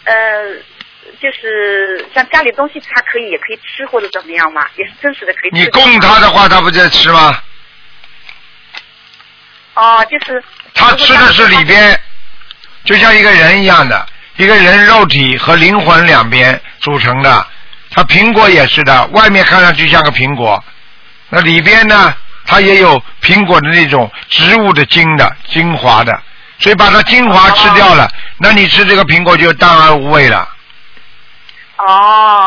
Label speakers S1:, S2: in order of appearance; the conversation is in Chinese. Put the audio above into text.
S1: 就是像家里东西他也可以吃或者怎么样嘛，也是真实的可以吃。
S2: 你供他的话，他不在吃吗？
S1: 哦，就是
S2: 他吃的是里边，就像一个人一样的，一个人肉体和灵魂两边组成的。他苹果也是的，外面看上去像个苹果，那里边呢，它也有苹果的那种植物的精华的，所以把它精华吃掉了，那你吃这个苹果就淡而无味了。
S1: 哦。